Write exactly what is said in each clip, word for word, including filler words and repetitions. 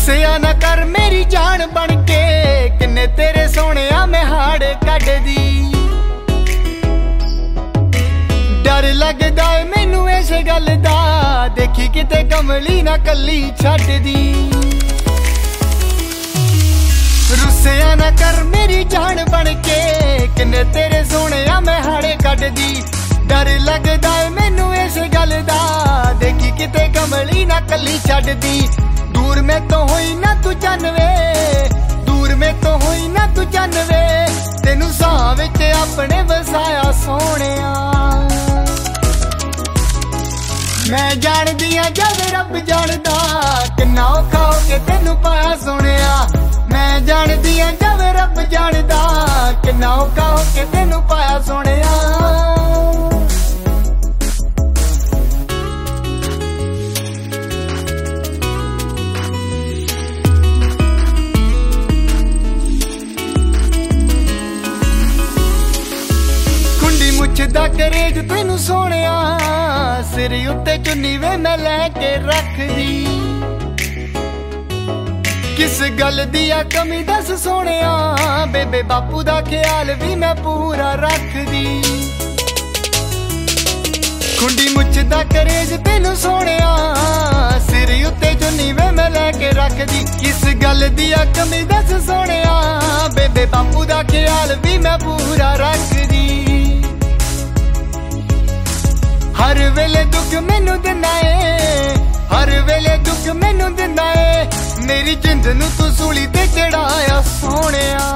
रुसिया ना कर मेरी जान बन के, किन्ने तेरे सोहणिया मैं हाड़ कड्डदी। डर लगदा है मैनू इस गल दा, देखी किते कमली ना कली छड्डदी। रुसिया ना कर मेरी जान बन के, किन्ने तेरे सोहणिया मैं हाड़ कड्डदी। डर लगदा है मैनू इस गल दा, देखी किते कमली ना कली छड्डदी। दूर में तो होई ना तू जानवे, दूर में तो होई ना तू जानवे, तेनू साह विच अपने वसाया सोहणिया। मैं जानदी हां जद रब जानदा, किन्ना औखा हो के तेनू पाया सोहणिया। मैं जानदी हां जद रब जानदा, किन्ना औखा हो के तेनू पाया सोहणिया। मुछदा करेज तेनू सोहणिया, सिर उत्ते चुन्नी वे मैं लैके रखदी। किस गल दी आ कमी दस सोहणिया, बेबे बापू दा ख्याल भी मैं पूरा रखदी। खुंडी मुछदा करेज तेनू सोहणिया, सिर उत्ते चुन्नी वे मैं लैके रखदी। किस गल दी आ कमी दस सोहणिया, बेबे बापू दा ख्याल भी मैं पूरा रखदी। हर वेले दुख मैनू दिंदा है, हर वेले दुख मैनू दिंदा है, मेरी जिंद नू तू सूली ते चढ़ाया सोहणिया।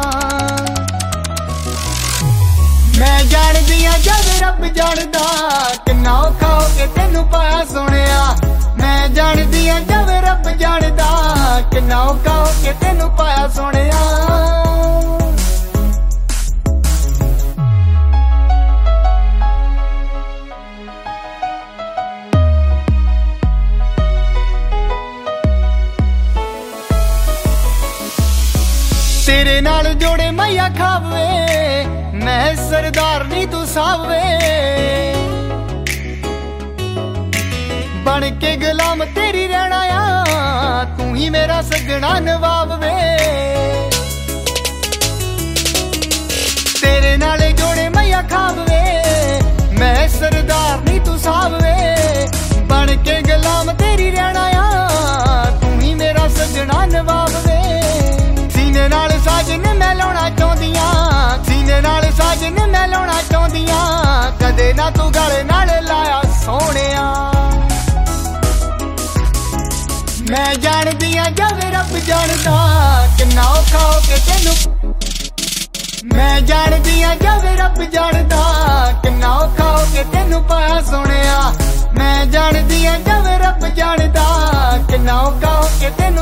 मैं जानदी हां जद रब जानदा, किन्ना औखा हो के तेनू पाया सोहणिया। मैं जानदी हां जद रब जानदा, किन्ना औखा हो के तेनू पाया सोहणिया। तेरे नाल जोड़े मैया खावे, मैं सरदार नी तू सावे। बन के गुलाम तेरी रहना आ, तू ही मेरा सगना नवाब वे। तेरे नाल जोड़े मैया खावे, मैं सरदार नी तू सावे। बन के गुलाम तेरी रहना आ, तू ही मेरा सगना नवाब वे। सीने नाल साजन मैं लाउणा चाहुंदियां, सीने नाल साजन मैं लाउणा चाहुंदियां, कदे ना तू गल नाल लाया सोहणिया। मैं जानदी हां जद रब जानदा, किन्ना औखा हो के तेनू। मैं जानदी हां जद रब जानदा, किन्ना औखा हो के तेनू पाया सोहणिया। मैं जानदी हां जद रब जानदा, किन्ना औखा हो के तेनू